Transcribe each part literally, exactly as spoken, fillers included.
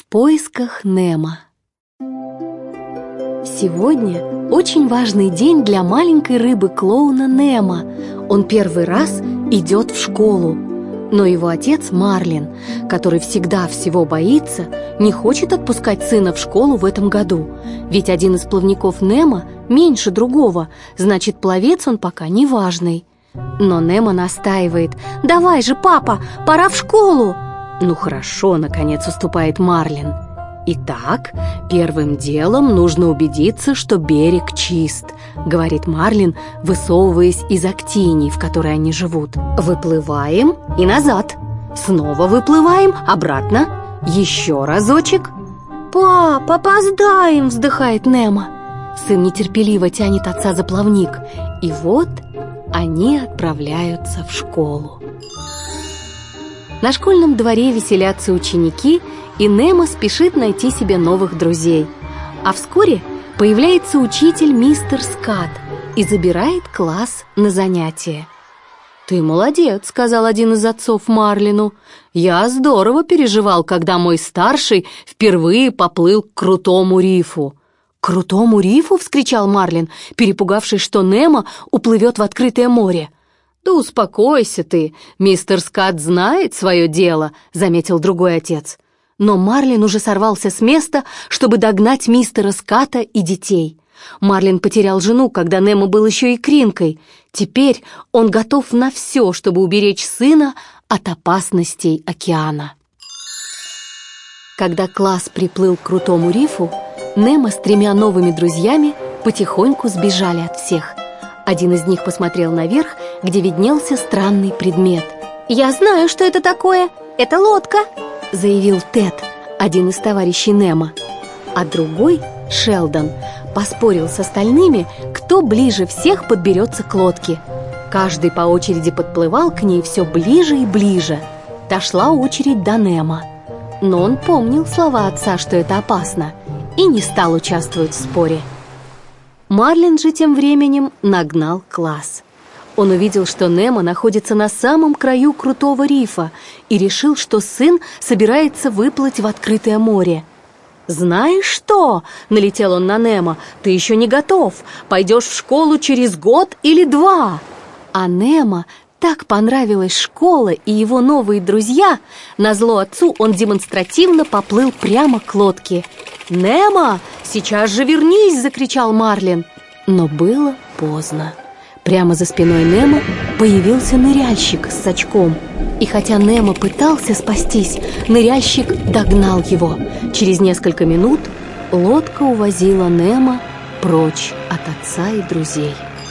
поисках Немо. Сегодня очень важный день для маленькой рыбы-клоуна Немо. Он первый раз идет в школу. Но его отец Марлин, который всегда всего боится, не хочет отпускать сына в школу в этом году. Ведь один из плавников Немо меньше другого, значит, пловец он пока не важный. Но Немо настаивает: «Давай же, папа, пора в школу!» «Ну хорошо», — наконец уступает Марлин. «Итак, первым делом нужно убедиться, что берег чист», — говорит Марлин, высовываясь из актинии, в которой они живут. «Выплываем и назад. Снова выплываем, обратно. Еще разочек». «Пап, опоздаем!» — вздыхает Немо. Сын нетерпеливо тянет отца за плавник. И вот они отправляются в школу. На школьном дворе веселятся ученики, и Немо спешит найти себе новых друзей. А вскоре появляется учитель мистер Скат и забирает класс на занятия. «Ты молодец», — сказал один из отцов Марлину. «Я здорово переживал, когда мой старший впервые поплыл к крутому рифу». «К крутому рифу?» — вскричал Марлин, перепугавшись, что Немо уплывет в открытое море. «Да успокойся ты, мистер Скат знает свое дело», — заметил другой отец. Но Марлин уже сорвался с места, чтобы догнать мистера Ската и детей. Марлин потерял жену, когда Немо был еще и кринкой. Теперь он готов на все, чтобы уберечь сына от опасностей океана. Когда класс приплыл к крутому рифу, Немо с тремя новыми друзьями потихоньку сбежали от всех. Один из них посмотрел наверх, где виднелся странный предмет. «Я знаю, что это такое. Это лодка», — заявил Тед, один из товарищей Немо. А другой, Шелдон, поспорил с остальными, кто ближе всех подберется к лодке. Каждый по очереди подплывал к ней все ближе и ближе. Дошла очередь до Немо. Но он помнил слова отца, что это опасно, и не стал участвовать в споре. Марлин же тем временем нагнал класс. Он увидел, что Немо находится на самом краю крутого рифа, и решил, что сын собирается выплыть в открытое море. «Знаешь что?» — налетел он на Немо. «Ты еще не готов. Пойдешь в школу через год или два». А Немо так понравилась школа и его новые друзья, назло отцу он демонстративно поплыл прямо к лодке. «Немо, сейчас же вернись!» — закричал Марлин. Но было поздно. Прямо за спиной Немо появился ныряльщик с сачком. И хотя Немо пытался спастись, ныряльщик догнал его. Через несколько минут лодка увозила Немо прочь от отца и друзей.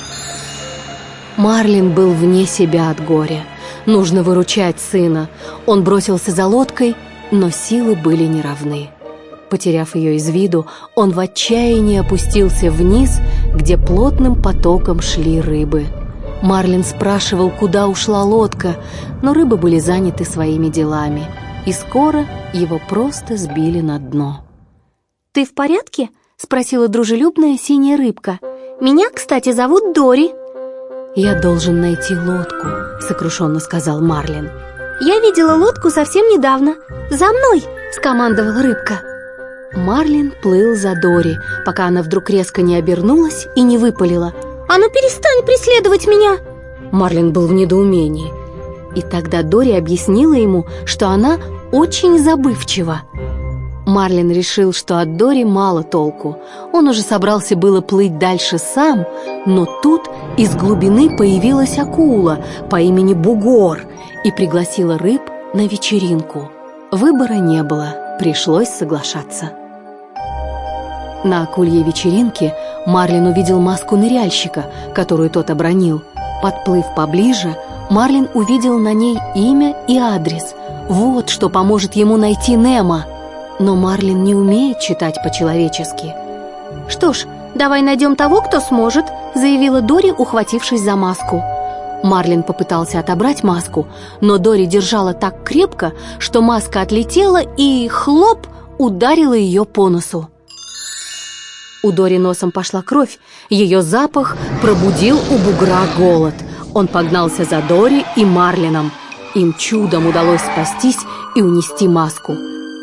Марлин был вне себя от горя. Нужно выручать сына. Он бросился за лодкой, но силы были неравны. Потеряв ее из виду, он в отчаянии опустился вниз, где плотным потоком шли рыбы. Марлин спрашивал, куда ушла лодка, но рыбы были заняты своими делами, и скоро его просто сбили на дно. «Ты в порядке?» — спросила дружелюбная синяя рыбка. «Меня, кстати, зовут Дори». «Я должен найти лодку», — сокрушенно сказал Марлин. «Я видела лодку совсем недавно. За мной!» — скомандовала рыбка. Марлин плыл за Дори, пока она вдруг резко не обернулась и не выпалила: «А ну перестань преследовать меня!» Марлин был в недоумении. И тогда Дори объяснила ему, что она очень забывчива. Марлин решил, что от Дори мало толку. Он уже собрался было плыть дальше сам, но тут из глубины появилась акула по имени Бугор и пригласила рыб на вечеринку. Выбора не было, пришлось соглашаться. На акульей вечеринке Марлин увидел маску ныряльщика, которую тот обронил. Подплыв поближе, Марлин увидел на ней имя и адрес. Вот что поможет ему найти Немо. Но Марлин не умеет читать по-человечески. «Что ж, давай найдем того, кто сможет», — заявила Дори, ухватившись за маску. Марлин попытался отобрать маску, но Дори держала так крепко, что маска отлетела и, хлоп, ударила ее по носу. У Дори носом пошла кровь, ее запах пробудил у бугра голод. Он погнался за Дори и Марлином. Им чудом удалось спастись и унести маску.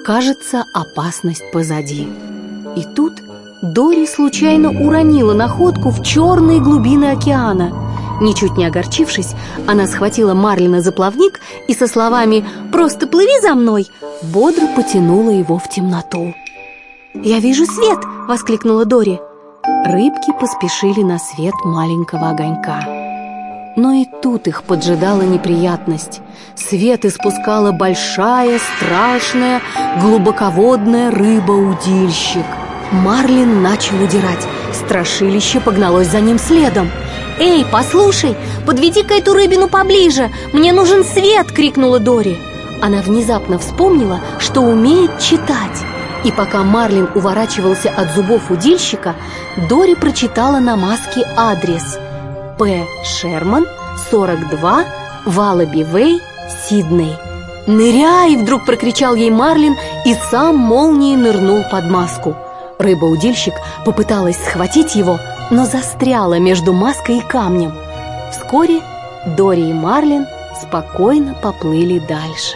Кажется, опасность позади. И тут Дори случайно уронила находку в черные глубины океана. Ничуть не огорчившись, она схватила Марлина за плавник и со словами «Просто плыви за мной!» бодро потянула его в темноту. «Я вижу свет!» — воскликнула Дори. Рыбки поспешили на свет маленького огонька. Но и тут их поджидала неприятность. Свет испускала большая, страшная, глубоководная рыба-удильщик. Марлин начал удирать. Страшилище погналось за ним следом. «Эй, послушай, подведи-ка эту рыбину поближе! Мне нужен свет!» — крикнула Дори. Она внезапно вспомнила, что умеет читать. И пока Марлин уворачивался от зубов удильщика, Дори прочитала на маске адрес: П. Шерман, сорок два, Валаби-Вэй, Сидней. «Ныряй!» — вдруг прокричал ей Марлин и сам молнией нырнул под маску. Рыба-удильщик попыталась схватить его, но застряла между маской и камнем. Вскоре Дори и Марлин спокойно поплыли дальше.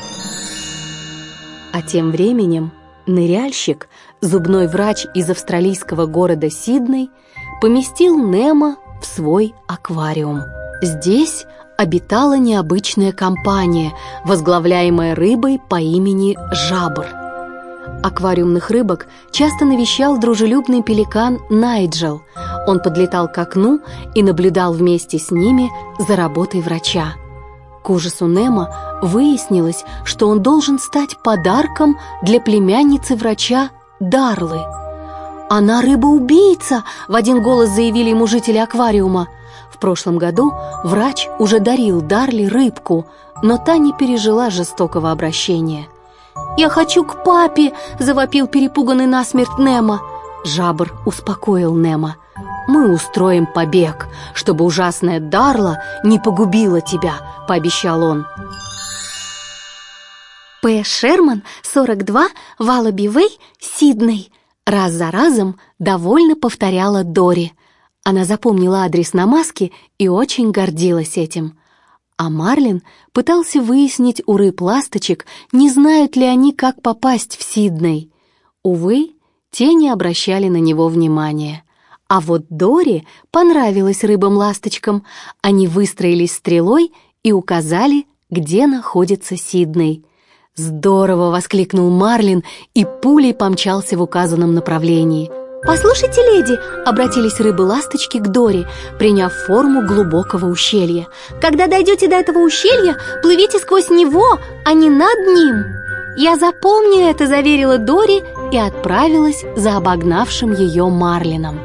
А тем временем ныряльщик, зубной врач из австралийского города Сидней, поместил Немо в свой аквариум. Здесь обитала необычная компания, возглавляемая рыбой по имени Жабр. Аквариумных рыбок часто навещал дружелюбный пеликан Найджел. Он подлетал к окну и наблюдал вместе с ними за работой врача. К ужасу Немо выяснилось, что он должен стать подарком для племянницы врача Дарлы. «Она рыба-убийца!» — в один голос заявили ему жители аквариума. В прошлом году врач уже дарил Дарле рыбку, но та не пережила жестокого обращения. «Я хочу к папе!» — завопил перепуганный насмерть Немо. Жабр успокоил Немо. «Мы устроим побег, чтобы ужасная Дарла не погубила тебя», — пообещал он. «П. Шерман, сорок два, Валаби-Вэй, Сидней», — раз за разом довольно повторяла Дори. Она запомнила адрес на маске и очень гордилась этим. А Марлин пытался выяснить у рыб-ласточек, не знают ли они, как попасть в Сидней. Увы, те не обращали на него внимания. А вот Дори понравилось рыбам-ласточкам. Они выстроились стрелой и указали, где находится Сидней. «Здорово!» — воскликнул Марлин и пулей помчался в указанном направлении. «Послушайте, леди!» — обратились рыбы-ласточки к Дори, приняв форму глубокого ущелья. «Когда дойдете до этого ущелья, плывите сквозь него, а не над ним!» «Я запомню это!» — заверила Дори и отправилась за обогнавшим ее Марлином.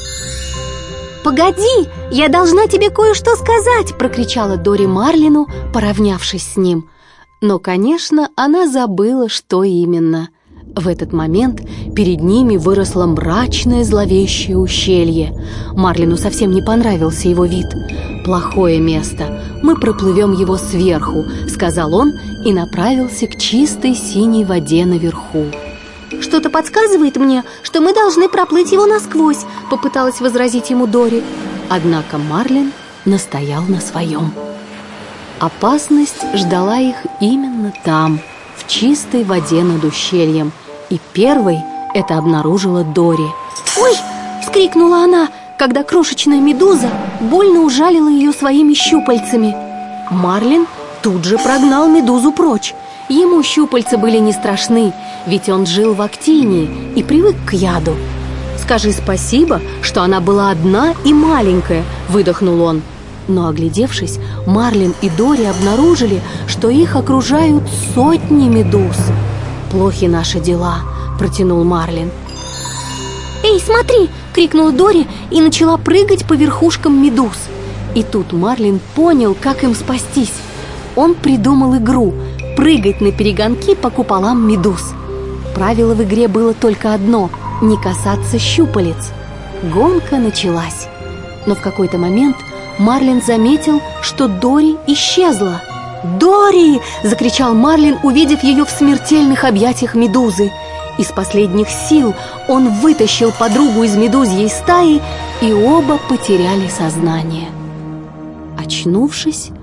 «Погоди, я должна тебе кое-что сказать!» — прокричала Дори Марлину, поравнявшись с ним. Но, конечно, она забыла, что именно. В этот момент перед ними выросло мрачное зловещее ущелье. Марлину совсем не понравился его вид. «Плохое место, мы проплывем его сверху», — сказал он и направился к чистой синей воде наверху. «Что-то подсказывает мне, что мы должны проплыть его насквозь», — попыталась возразить ему Дори. Однако Марлин настоял на своем. Опасность ждала их именно там, в чистой воде над ущельем, и первой это обнаружила Дори. «Ой!» — вскрикнула она, когда крошечная медуза больно ужалила ее своими щупальцами. Марлин тут же прогнал медузу прочь. Ему щупальца были не страшны, ведь он жил в Актинии и привык к яду. «Скажи спасибо, что она была одна и маленькая», — выдохнул он. Но, оглядевшись, Марлин и Дори обнаружили, что их окружают сотни медуз. «Плохи наши дела», — протянул Марлин. «Эй, смотри!» — крикнула Дори и начала прыгать по верхушкам медуз. И тут Марлин понял, как им спастись. Он придумал игру — прыгать на перегонки по куполам медуз. Правило в игре было только одно — не касаться щупалец. Гонка началась. Но в какой-то момент Марлин заметил, что Дори исчезла. «Дори!» — закричал Марлин, увидев ее в смертельных объятиях медузы. Из последних сил он вытащил подругу из медузьей стаи, и оба потеряли сознание. Очнувшись,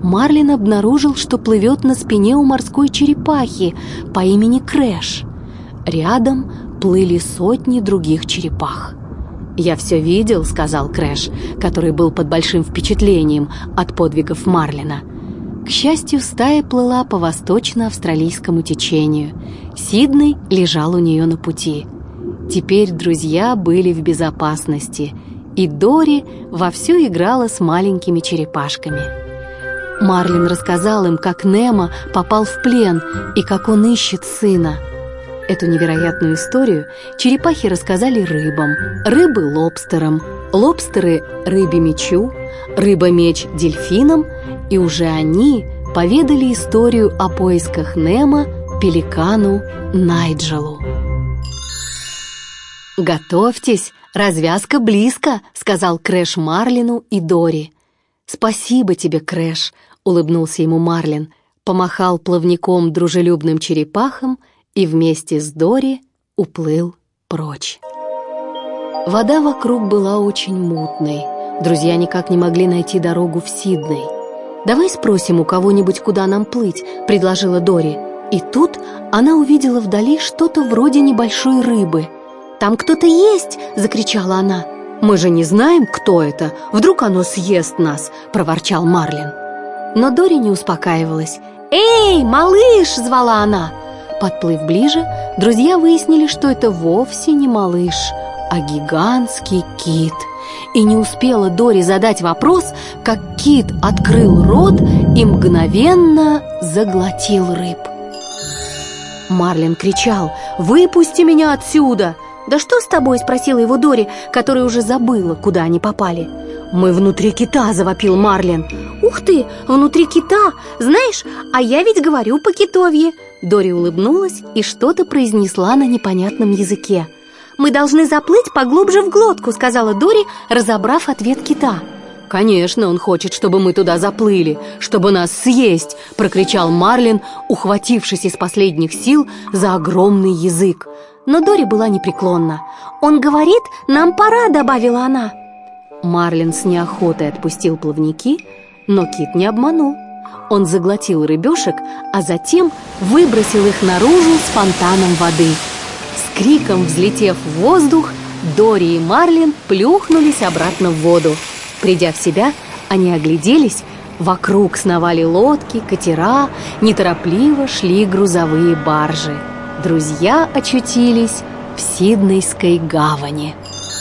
Марлин обнаружил, что плывет на спине у морской черепахи по имени Крэш. Рядом плыли сотни других черепах. «Я все видел», — сказал Крэш, который был под большим впечатлением от подвигов Марлина. К счастью, стая плыла по восточно-австралийскому течению. Сидней лежал у нее на пути. Теперь друзья были в безопасности, и Дори вовсю играла с маленькими черепашками. Марлин рассказал им, как Немо попал в плен и как он ищет сына. Эту невероятную историю черепахи рассказали рыбам, рыбы — лобстерам, лобстеры — рыбе-мечу, рыба-меч — дельфинам, и уже они поведали историю о поисках Немо пеликану Найджелу. «Готовьтесь, развязка близко», — сказал Крэш Марлину и Дори. «Спасибо тебе, Крэш», — улыбнулся ему Марлин, помахал плавником дружелюбным черепахам и вместе с Дори уплыл прочь. Вода вокруг была очень мутной. Друзья никак не могли найти дорогу в Сидней. «Давай спросим у кого-нибудь, куда нам плыть», — предложила Дори. И тут она увидела вдали что-то вроде небольшой рыбы. «Там кто-то есть!» — закричала она. «Мы же не знаем, кто это. Вдруг оно съест нас!» — проворчал Марлин. Но Дори не успокаивалась. «Эй, малыш!» — звала она. Подплыв ближе, друзья выяснили, что это вовсе не малыш, а гигантский кит. И не успела Дори задать вопрос, как кит открыл рот и мгновенно заглотил рыб. Марлин кричал: «Выпусти меня отсюда!» «Да что с тобой?» — спросила его Дори, которая уже забыла, куда они попали. «Мы внутри кита!» — завопил Марлин. «Ух ты, внутри кита! Знаешь, а я ведь говорю по-китовье!» Дори улыбнулась и что-то произнесла на непонятном языке. «Мы должны заплыть поглубже в глотку», — сказала Дори, разобрав ответ кита. «Конечно, он хочет, чтобы мы туда заплыли, чтобы нас съесть!» — прокричал Марлин, ухватившись из последних сил за огромный язык. Но Дори была непреклонна. «Он говорит, нам пора», — добавила она. Марлин с неохотой отпустил плавники, но кит не обманул. Он заглотил рыбешек, а затем выбросил их наружу с фонтаном воды. С криком взлетев в воздух, Дори и Марлин плюхнулись обратно в воду. Придя в себя, они огляделись. Вокруг сновали лодки, катера, неторопливо шли грузовые баржи. Друзья очутились в Сиднейской гавани.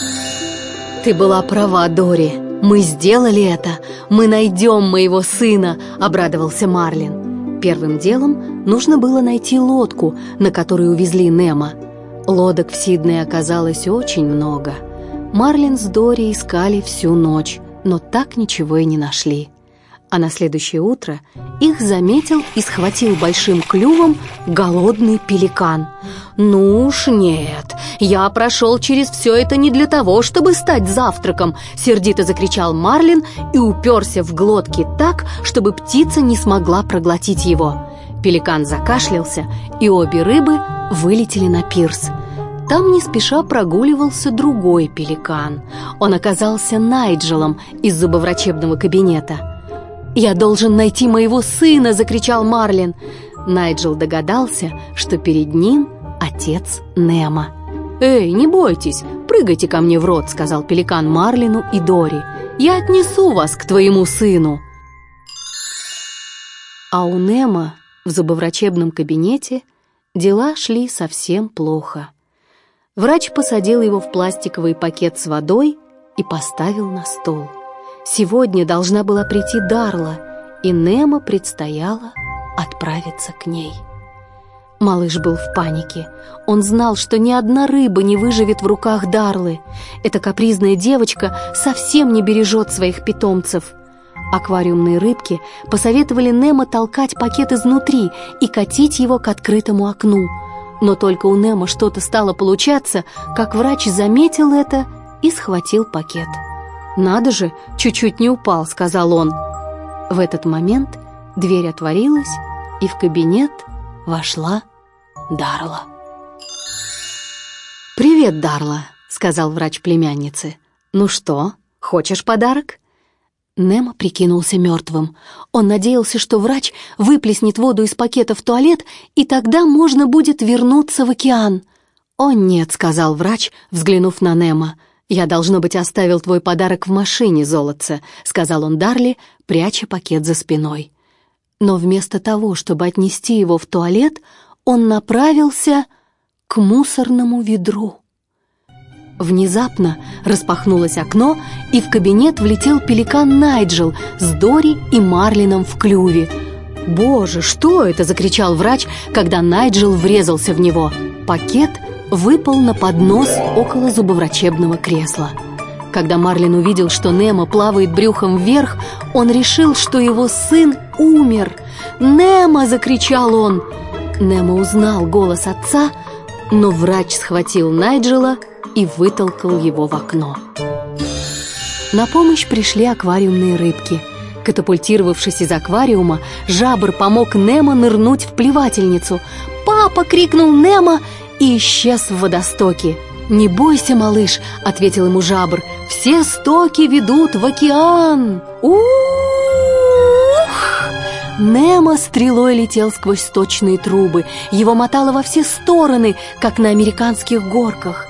«Ты была права, Дори. Мы сделали это. Мы найдем моего сына», — обрадовался Марлин. Первым делом нужно было найти лодку, на которой увезли Немо. Лодок в Сиднее оказалось очень много. Марлин с Дори искали всю ночь, но так ничего и не нашли. А на следующее утро их заметил и схватил большим клювом голодный пеликан. «Ну уж нет, я прошел через все это не для того, чтобы стать завтраком», — сердито закричал Марлин и уперся в глотки так, чтобы птица не смогла проглотить его. Пеликан закашлялся, и обе рыбы вылетели на пирс. Там не спеша прогуливался другой пеликан. Он оказался Найджелом из зубоврачебного кабинета. «Я должен найти моего сына!» — закричал Марлин. Найджел догадался, что перед ним отец Немо. «Эй, не бойтесь, прыгайте ко мне в рот», — сказал пеликан Марлину и Дори. «Я отнесу вас к твоему сыну». А у Немо в зубоврачебном кабинете дела шли совсем плохо. Врач посадил его в пластиковый пакет с водой и поставил на стол. Сегодня должна была прийти Дарла, и Немо предстояло отправиться к ней. Малыш был в панике. Он знал, что ни одна рыба не выживет в руках Дарлы. Эта капризная девочка совсем не бережет своих питомцев. Аквариумные рыбки посоветовали Немо толкать пакет изнутри и катить его к открытому окну. Но только у Немо что-то стало получаться, как врач заметил это и схватил пакет. «Надо же, чуть-чуть не упал», — сказал он. В этот момент дверь отворилась, и в кабинет вошла Дарла. «Привет, Дарла», — сказал врач племяннице. «Ну что, хочешь подарок?» Немо прикинулся мертвым. Он надеялся, что врач выплеснет воду из пакета в туалет, и тогда можно будет вернуться в океан. «О нет», — сказал врач, взглянув на Немо. «Я, должно быть, оставил твой подарок в машине, золотце», — сказал он Дарли, пряча пакет за спиной. Но вместо того, чтобы отнести его в туалет, он направился к мусорному ведру. Внезапно распахнулось окно, и в кабинет влетел пеликан Найджел с Дори и Марлином в клюве. «Боже, что это?» — закричал врач, когда Найджел врезался в него. Пакет выпал на поднос около зубоврачебного кресла. Когда Марлин увидел, что Немо плавает брюхом вверх, он решил, что его сын умер. «Немо!» — закричал он. Немо узнал голос отца, но врач схватил Найджела и вытолкал его в окно. На помощь пришли аквариумные рыбки. Катапультировавшись из аквариума, жабр помог Немо нырнуть в плевательницу. «Папа!» — крикнул Немо и исчез в водостоке. «Не бойся, малыш!» — ответил ему жабр. «Все стоки ведут в океан!» «Ух!» Немо стрелой летел сквозь сточные трубы. Его мотало во все стороны, как на американских горках.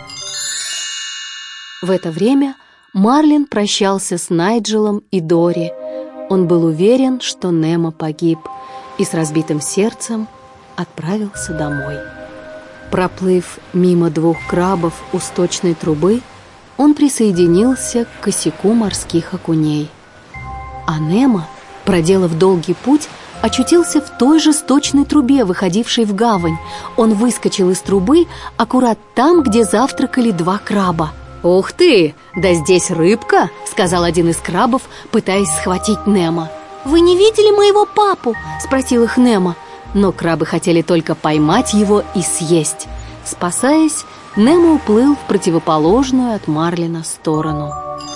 В это время Марлин прощался с Найджелом и Дори. Он был уверен, что Немо погиб, и с разбитым сердцем отправился домой. Проплыв мимо двух крабов у сточной трубы, он присоединился к косяку морских окуней. А Немо, проделав долгий путь, очутился в той же сточной трубе, выходившей в гавань. Он выскочил из трубы аккурат там, где завтракали два краба. «Ух ты! Да здесь рыбка!» — сказал один из крабов, пытаясь схватить Немо. «Вы не видели моего папу?» — спросил их Немо. Но крабы хотели только поймать его и съесть. Спасаясь, Немо уплыл в противоположную от Марлина сторону.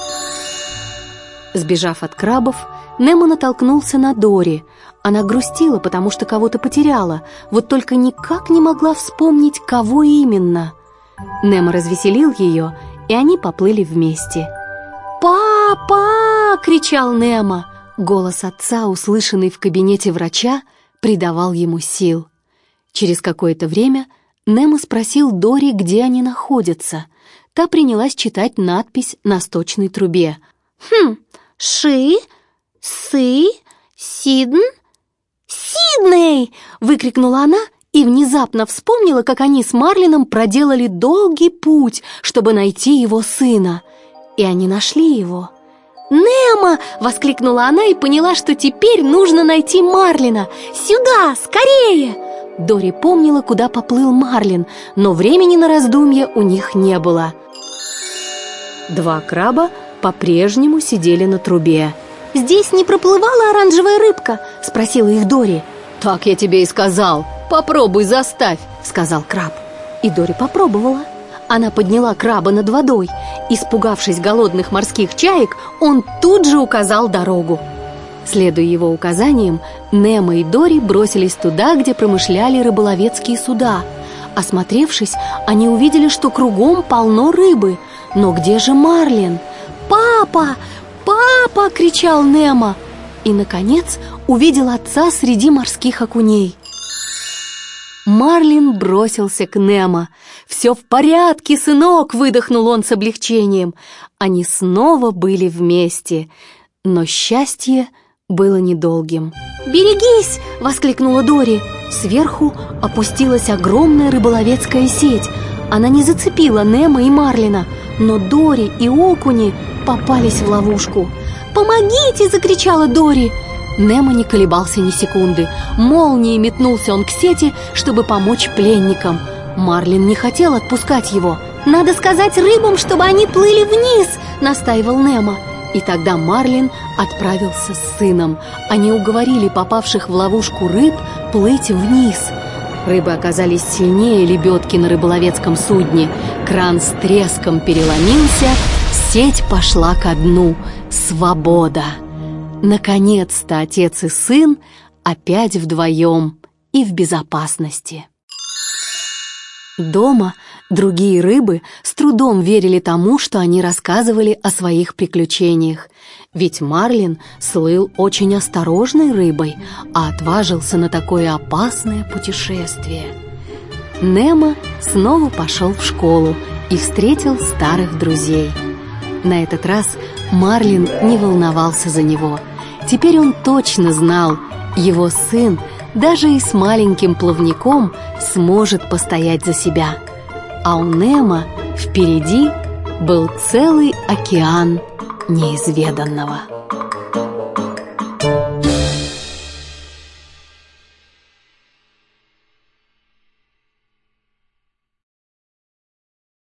Сбежав от крабов, Немо натолкнулся на Дори. Она грустила, потому что кого-то потеряла, вот только никак не могла вспомнить, кого именно. Немо развеселил ее, и они поплыли вместе. «Папа!» — кричал Немо. Голос отца, услышанный в кабинете врача, придавал ему сил. Через какое-то время Немо спросил Дори, где они находятся. Та принялась читать надпись на сточной трубе. «Хм, Ши, Сы, Сидн, Сидней!» — выкрикнула она и внезапно вспомнила, как они с Марлином проделали долгий путь, чтобы найти его сына. И они нашли его. «Немо!» — воскликнула она и поняла, что теперь нужно найти Марлина. «Сюда, скорее!» Дори помнила, куда поплыл Марлин, но времени на раздумья у них не было. Два краба по-прежнему сидели на трубе. «Здесь не проплывала оранжевая рыбка?» — спросила их Дори. «Так я тебе и сказал. Попробуй заставь», — сказал краб. И Дори попробовала. Она подняла краба над водой. Испугавшись голодных морских чаек, он тут же указал дорогу. Следуя его указаниям, Немо и Дори бросились туда, где промышляли рыболовецкие суда. Осмотревшись, они увидели, что кругом полно рыбы. Но где же Марлин? «Папа! Папа!» — кричал Немо. И, наконец, увидел отца среди морских окуней. Марлин бросился к Немо. «Все в порядке, сынок!» — выдохнул он с облегчением. Они снова были вместе, но счастье было недолгим. «Берегись!» — воскликнула Дори. Сверху опустилась огромная рыболовецкая сеть. Она не зацепила Немо и Марлина, но Дори и окуни попались в ловушку. «Помогите!» — закричала Дори. Немо не колебался ни секунды. Молнией метнулся он к сети, чтобы помочь пленникам. Марлин не хотел отпускать его. «Надо сказать рыбам, чтобы они плыли вниз!» — настаивал Немо. И тогда Марлин отправился с сыном. Они уговорили попавших в ловушку рыб плыть вниз. Рыбы оказались сильнее лебедки на рыболовецком судне. Кран с треском переломился, сеть пошла ко дну. Свобода! Наконец-то отец и сын опять вдвоем и в безопасности. Дома другие рыбы с трудом верили тому, что они рассказывали о своих приключениях. Ведь Марлин слыл очень осторожной рыбой, а отважился на такое опасное путешествие. Немо снова пошел в школу и встретил старых друзей. На этот раз Марлин не волновался за него. Теперь он точно знал, его сын даже и с маленьким плавником сможет постоять за себя. А у Немо впереди был целый океан неизведанного.